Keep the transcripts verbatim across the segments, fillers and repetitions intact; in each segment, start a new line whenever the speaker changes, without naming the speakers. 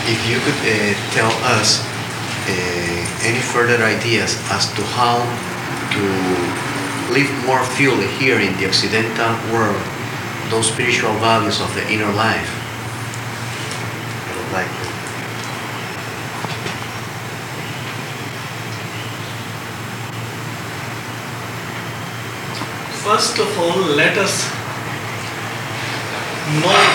If you could uh, tell us uh, any further ideas as to how to live more fully here in the Occidental world, those spiritual values of the inner life, I would like to.
First of all, let us not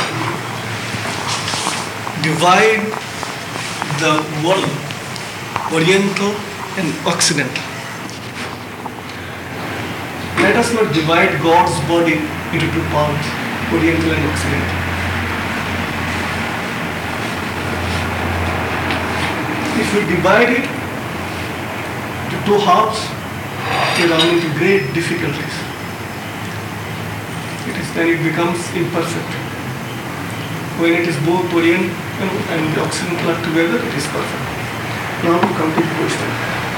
divide the world, Oriental and Occidental. Let us not divide God's body into two parts, Oriental and Occidental. If we divide it to two halves, we run into great difficulties. It is then it becomes imperfect. When it is both Orient and, and the Occidental are together, it is perfect. Now to come to the question.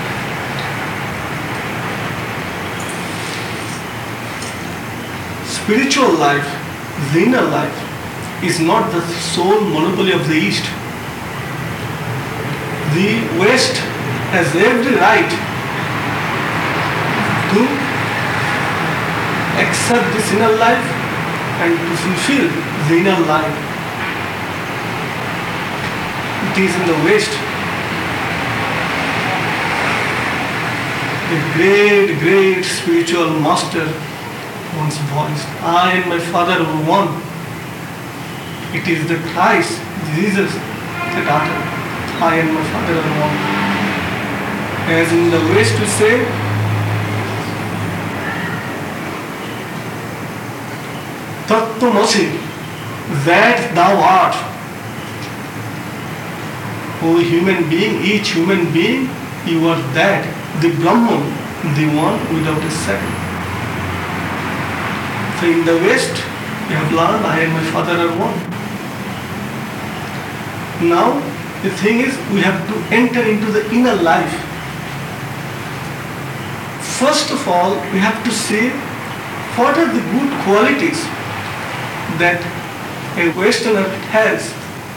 Spiritual life, the inner life, is not the sole monopoly of the East. The West has every right to accept this inner life and to fulfill the inner life. It is in the West. The great, great spiritual master once voiced, I and my Father are one. It is the Christ, Jesus, that uttered, I and my Father are one. As in the West we say, Tattvamasi, that thou art. O human being, each human being, you are that, the Brahman, the one without a second. So in the West, we have learned, I and my Father are one. Now, the thing is, we have to enter into the inner life. First of all, we have to see what are the good qualities that a Westerner has.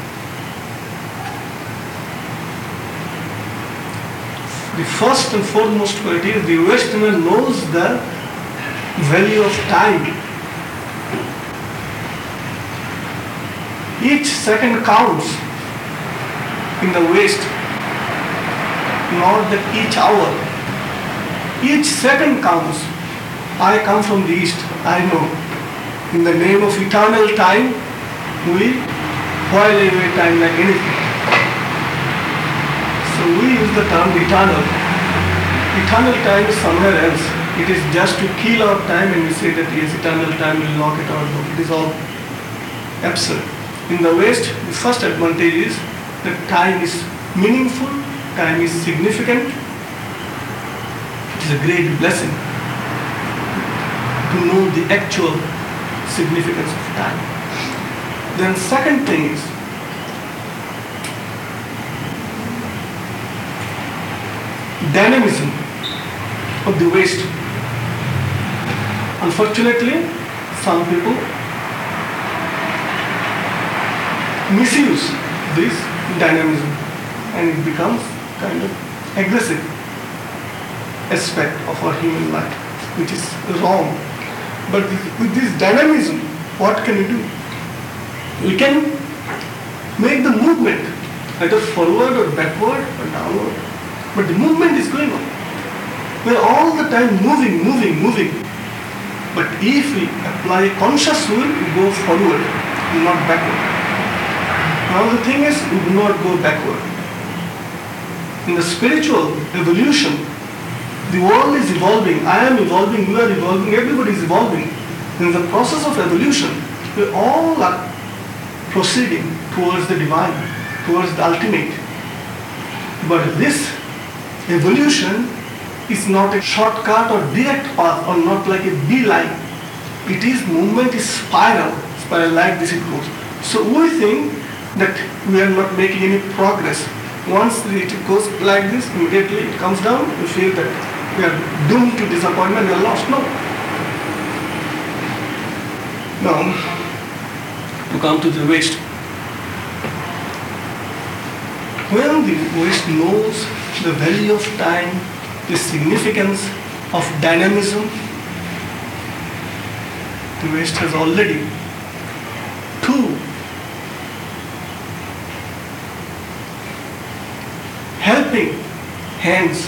The first and foremost quality is the Westerner knows the value of time. Each second counts in the West, not that each hour. Each second counts. I come from the East, I know. In the name of eternal time, we while away time like anything. So we use the term eternal. Eternal time is somewhere else. It is just to kill our time and we say that yes, eternal time will knock at our door. It is all absurd. In the West, the first advantage is that time is meaningful, time is significant. It is a great blessing to know the actual significance of time. Then second thing is, dynamism of the West. Unfortunately, some people misuse this dynamism and it becomes kind of aggressive aspect of our human life, which is wrong. But with this dynamism, what can we do? We can make the movement either forward or backward or downward. But the movement is going on. We are all the time moving, moving, moving. But if we apply conscious will, we go forward, not backward. Now the thing is, we do not go backward. In the spiritual evolution, the world is evolving. I am evolving, you are evolving, everybody is evolving. In the process of evolution, we all are proceeding towards the divine, towards the ultimate. But this evolution is not a shortcut or direct path or not like a beeline. It is movement is spiral, spiral like this it goes. So we think that we are not making any progress. Once it goes like this, immediately it comes down, we feel that we are doomed to disappointment, we are lost. No. Now, to come to the West. When the West knows the value of time, the significance of dynamism, the West has already two helping hands.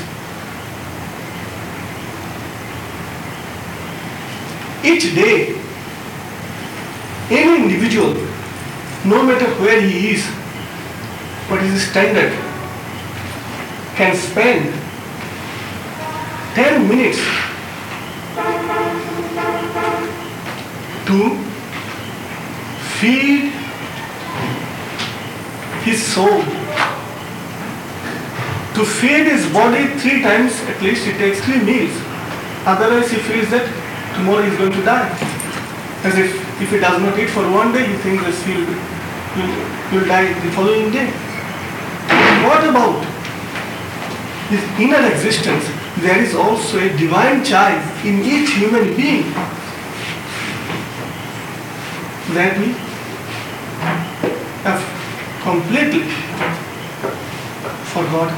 Each day, any individual, no matter where he is, what is his standard, can spend ten minutes to feed his soul, to feed his body three times at least. He takes three meals. Otherwise he feels that tomorrow he is going to die. As if if he does not eat for one day, he thinks that he will, will, will die the following day. What about his inner existence? There is also a divine child in each human being that we have completely forgotten.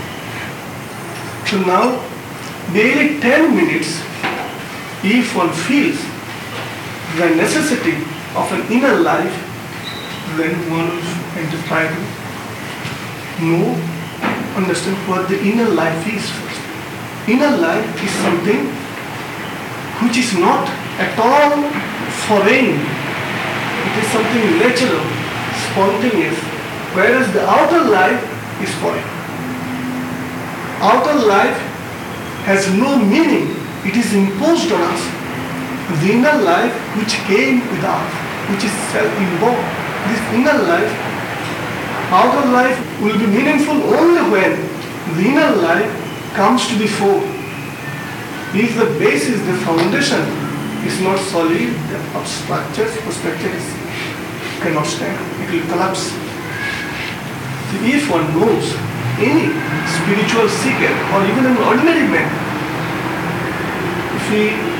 So now, daily ten minutes, if one feels the necessity of an inner life, then one will try to know, understand what the inner life is first. Inner life is something which is not at all foreign. It is something natural, spontaneous, whereas the outer life is foreign. Outer life has no meaning. It is imposed on us. The inner life which came with us, which is self-inborn, this inner life, outer life will be meaningful only when the inner life comes to the fore. If the basis, the foundation is not solid, the structure, the structure is, cannot stand. It will collapse. So if one knows any spiritual seeker or even an ordinary man, if he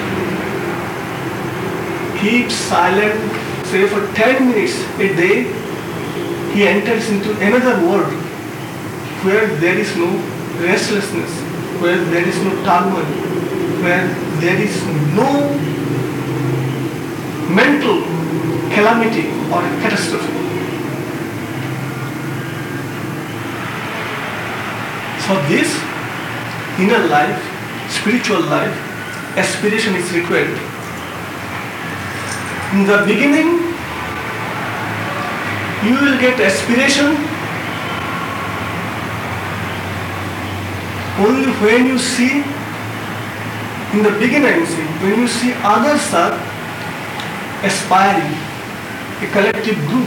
keeps silent, say for ten minutes a day, he enters into another world where there is no restlessness, where there is no turmoil, where there is no mental calamity or catastrophe. For this inner life, spiritual life, aspiration is required. In the beginning, you will get aspiration only when you see, in the beginning, see, when you see others are aspiring, a collective group.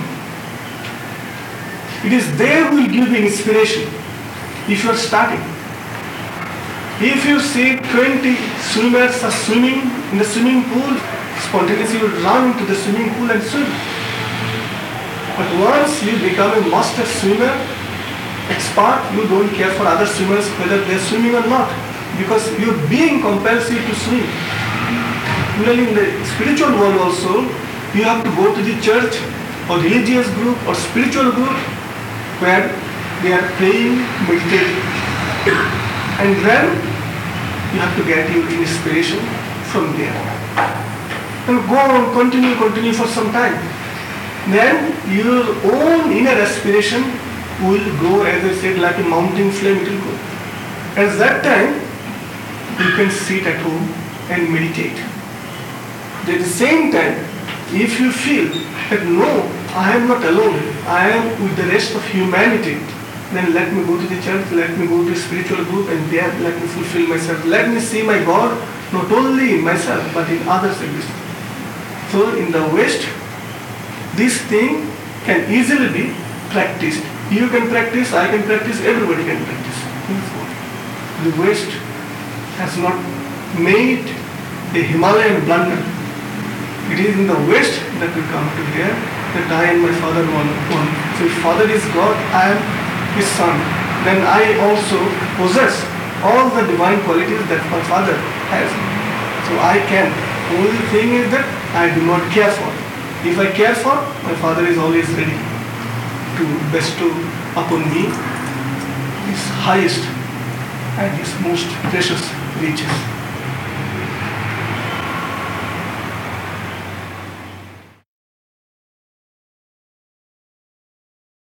It is they who will give you inspiration if you are starting. If you see twenty swimmers are swimming in the swimming pool, spontaneously you run into the swimming pool and swim. But once you become a master swimmer, expert, you don't care for other swimmers whether they are swimming or not, because your being compels you to swim. Similarly, in the spiritual world also, you have to go to the church or religious group or spiritual group where they are praying, meditating. And then you have to get your inspiration from there. And go on, continue, continue for some time. Then your own inner aspiration will go, as I said, like a mounting flame, it will go. At that time, you can sit at home and meditate. At the same time, if you feel that no, I am not alone, I am with the rest of humanity, then let me go to the church, let me go to a spiritual group, and there let me fulfill myself. Let me see my God not only in myself but in others existence. So in the West, this thing can easily be practiced. You can practice, I can practice, everybody can practice. The West has not made a Himalayan blunder. It is in the West that we come to hear that I and my Father are one. So if Father is God, I am His Son. Then I also possess all the divine qualities that my Father has. So I can. The only thing is that I do not care for. If I care for, my Father is always ready. to bestow upon me His highest and His most precious riches.